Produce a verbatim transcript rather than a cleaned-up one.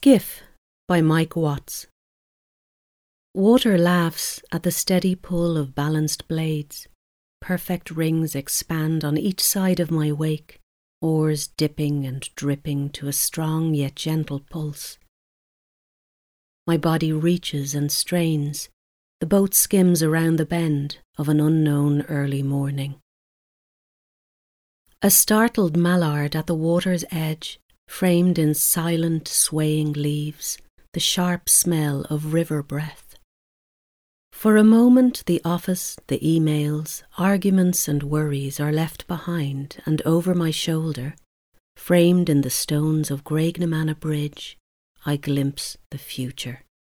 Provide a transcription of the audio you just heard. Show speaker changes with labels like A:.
A: Skiff by Mike Watts. Water laughs at the steady pull of balanced blades. Perfect rings expand on each side of my wake, oars dipping and dripping to a strong yet gentle pulse. My body reaches and strains. The boat skims around the bend of an unknown early morning. A startled mallard at the water's edge, framed in silent, swaying leaves, the sharp smell of river breath. For a moment the office, the emails, arguments and worries are left behind, and over my shoulder, framed in the stones of Graignamanagh Bridge, I glimpse the future.